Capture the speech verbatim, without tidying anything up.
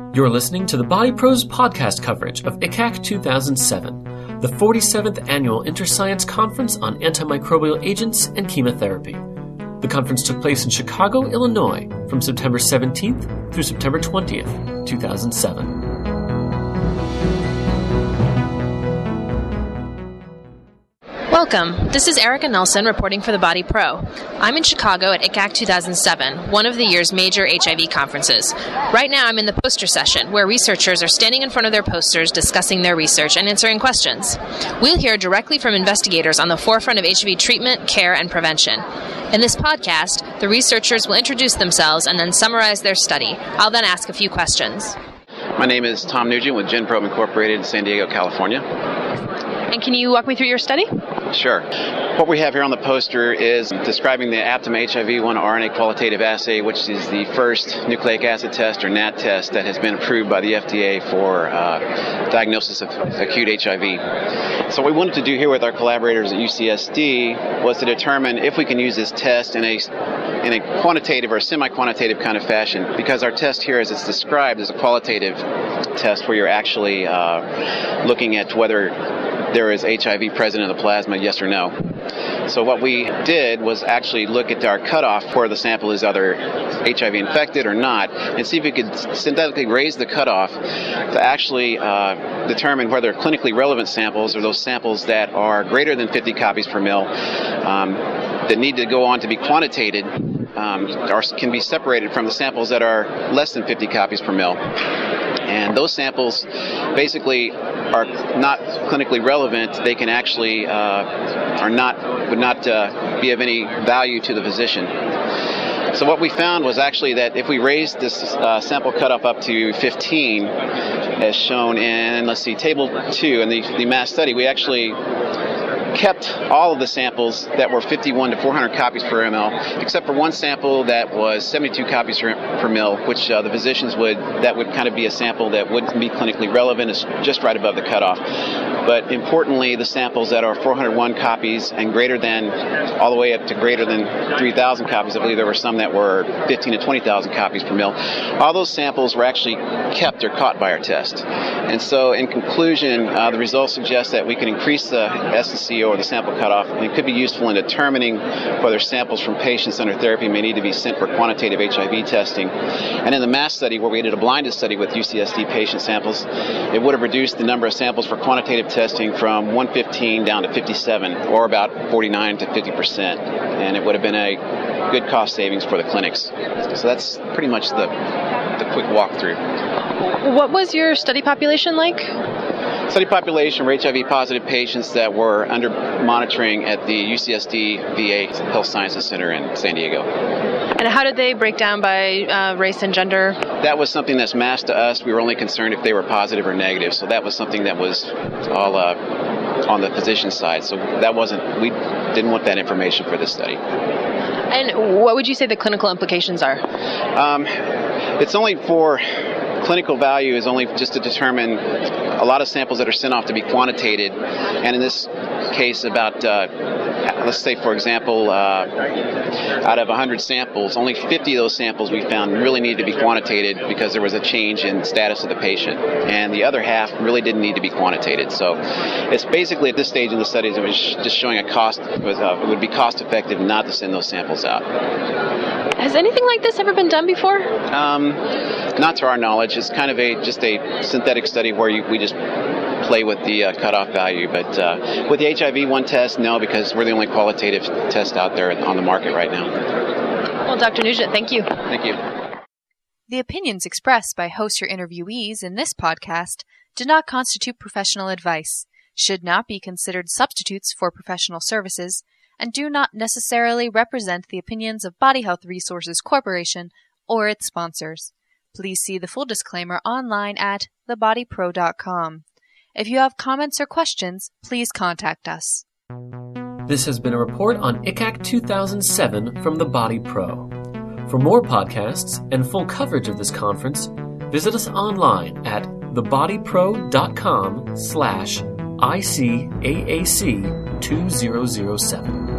You're listening to the Body Pro's podcast coverage of I C A C two thousand seven, the forty-seventh Annual Interscience Conference on Antimicrobial Agents and Chemotherapy. The conference took place in Chicago, Illinois, from September seventeenth through September twentieth, two thousand seven. Welcome. This is Erica Nelson reporting for the Body Pro. I'm in Chicago at I C A C two thousand seven, one of the year's major H I V conferences. Right now I'm in the poster session, where researchers are standing in front of their posters discussing their research and answering questions. We'll hear directly from investigators on the forefront of H I V treatment, care, and prevention. In this podcast, the researchers will introduce themselves and then summarize their study. I'll then ask a few questions. My name is Tom Nugent with GenProbe Incorporated in San Diego, California. And can you walk me through your study? Sure. What we have here on the poster is describing the Aptima H I V one R N A qualitative assay, which is the first nucleic acid test, or N A T test, that has been approved by the F D A for uh, diagnosis of acute H I V. So what we wanted to do here with our collaborators at U C S D was to determine if we can use this test in a in a quantitative or semi-quantitative kind of fashion, because our test here, as it's described, is a qualitative test where you're actually uh, looking at whether there is H I V present in the plasma, yes or no. So what we did was actually look at our cutoff for the sample is either H I V infected or not, and see if we could synthetically raise the cutoff to actually uh, determine whether clinically relevant samples are those samples that are greater than fifty copies per mil, um, that need to go on to be quantitated, um, or can be separated from the samples that are less than fifty copies per mil. And those samples basically are not clinically relevant. They can actually uh, are not would not uh, be of any value to the physician. So what we found was actually that if we raised this uh, sample cutoff up to fifteen, as shown in, let's see, table two in the, the mass study, we actually kept all of the samples that were fifty-one to four hundred copies per ml, except for one sample that was seventy-two copies per, per ml, which uh, the physicians would, that would kind of be a sample that wouldn't be clinically relevant, is just right above the cutoff. But importantly, the samples that are four hundred one copies and greater than, all the way up to greater than three thousand copies, I believe there were some that were fifteen to twenty thousand copies per mil, all those samples were actually kept or caught by our test. And so in conclusion, uh, the results suggest that we can increase the S N C or the sample cutoff, and it could be useful in determining whether samples from patients under therapy may need to be sent for quantitative H I V testing. And in the mass study, where we did a blinded study with U C S D patient samples, it would have reduced the number of samples for quantitative testing from one hundred fifteen down to fifty-seven, or about forty-nine to fifty percent. And it would have been a good cost savings for the clinics. So that's pretty much the, the quick walkthrough. What was your study population like? Study population were H I V positive patients that were under monitoring at the U C S D V A Health Sciences Center in San Diego. And how did they break down by uh, race and gender? That was something that's masked to us. We were only concerned if they were positive or negative, so that was something that was all uh, on the physician side. So that wasn't, we didn't want that information for this study. And what would you say the clinical implications are? Um, it's only for clinical value is only just to determine a lot of samples that are sent off to be quantitated, and in this case about uh, let's say for example uh, out of one hundred samples, only fifty of those samples we found really needed to be quantitated because there was a change in status of the patient, and the other half really didn't need to be quantitated. So it's basically at this stage in the studies it was just showing a cost, it, was, uh, it would be cost effective not to send those samples out. Has anything like this ever been done before? Um, not to our knowledge. It's kind of a just a synthetic study where you, we just play with the uh, cutoff value. But uh, with the H I V one test, no, because we're the only qualitative test out there on the market right now. Well, Doctor Nugent, thank you. Thank you. The opinions expressed by host or interviewees in this podcast do not constitute professional advice, should not be considered substitutes for professional services, and do not necessarily represent the opinions of Body Health Resources Corporation or its sponsors. Please see the full disclaimer online at the body pro dot com. If you have comments or questions, please contact us. This has been a report on I C A C two thousand seven from the Body Pro. For more podcasts and full coverage of this conference, visit us online at the body pro dot com slash I C A A C two thousand seven.